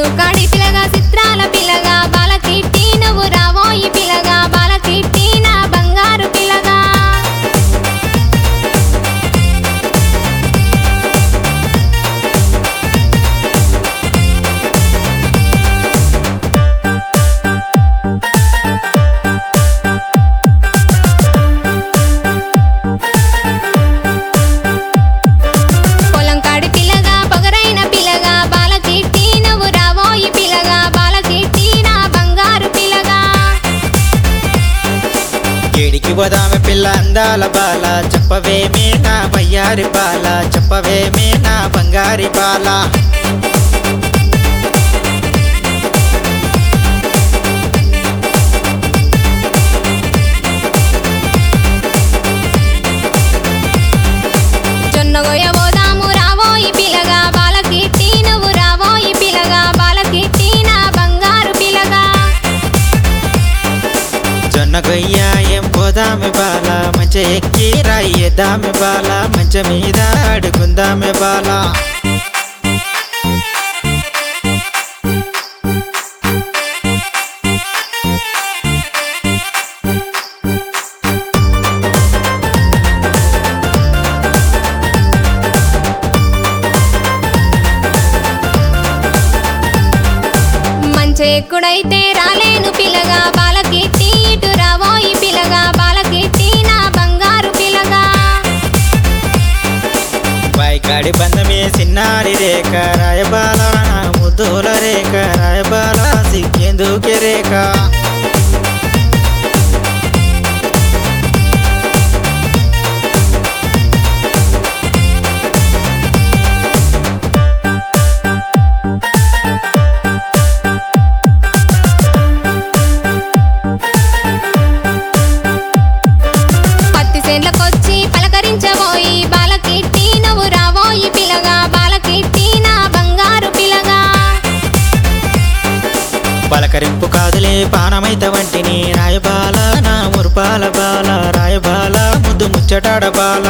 కాడి పిలగా చిత్రాల పిలగా బాలకిట్టి నువ్వు రావోయి పిలగా బాలకిట్టి నా బంగారు పిలగా పొలం కాడి పిలగా పొగరైన పిలగా బాలకిట్టి నువ్వు రావోయి పిలగా బాలకిట్టి నా బంగారు పిలగా ఏడికి పోదామె పిల్ల అందాల బాల చెప్పవేమే నా వయ్యారి బాల చెప్పవేమే నా బంగారి బాల జొన్నగొయ్య పోదాము రావోయి పిలగా బాలకిట్టి నువ్వు రావోయి పిలగా బాలకిట్టి నా బంగారు పిలగా జొన్న గొయ్య ఏం పోదామె బాల మంచి ఎక్కి రాయిద్దామె బాల మంచ మీద అడుగుందామె బాల మంచి ఎక్కుడైతే రాలేను పిలగా బాలకిట్టి ఇటు రావోయి పిలగా బాలకిట్టి నా బంగారు పిలగా బాయికాడి బంధమే చిన్నారి రేఖ రాయబాల నా ముద్దుల రేఖ రాయబాల సిగ్గెందుకే రేఖ పత్తి చేన్లకొచ్చి పలకరించబోయి బాలకిట్టి నువ్వు రావోయి పిలగా బాలకిట్టి నా బంగారు పిలగా పలకరింపు కాదులే పానమైత వంటిని రాయబాల నా మురుపాల బాల రాయబాల ముద్దు ముచ్చటాడ బాల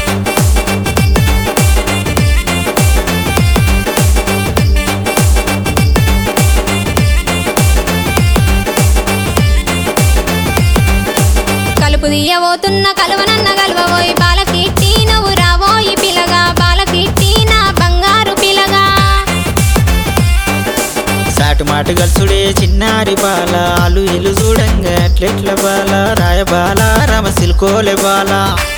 కలుపు తీయబోతున్న కలువనన్న కలువబోయి బాలకిట్టి నువ్వు రావోయి పిలగా బాలకిట్టి నా బంగారు పిలగా సాటు మాటు గల్సుడే చిన్నారి బాల అలు ఇలు చూడంగా అట్లెట్ల బాల రాయబాల రమసిల్కోలే బాల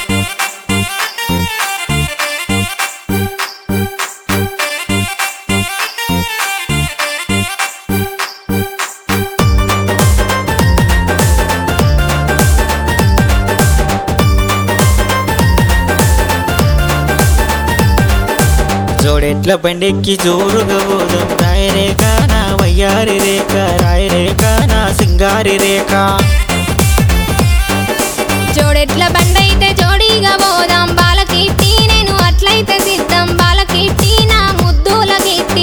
జోడెట్ల బండెక్కి జోరుగా పోదాం రాయరేఖ నా వయ్యారి రేఖ రాయరేఖ నా సింగారి రేఖ జోడెట్ల బండైతే జోడీగా పోదాం బాలకిట్టి నేను అట్లయితే సిద్ధం బాలకిట్టి నా ముద్దుల గిట్టి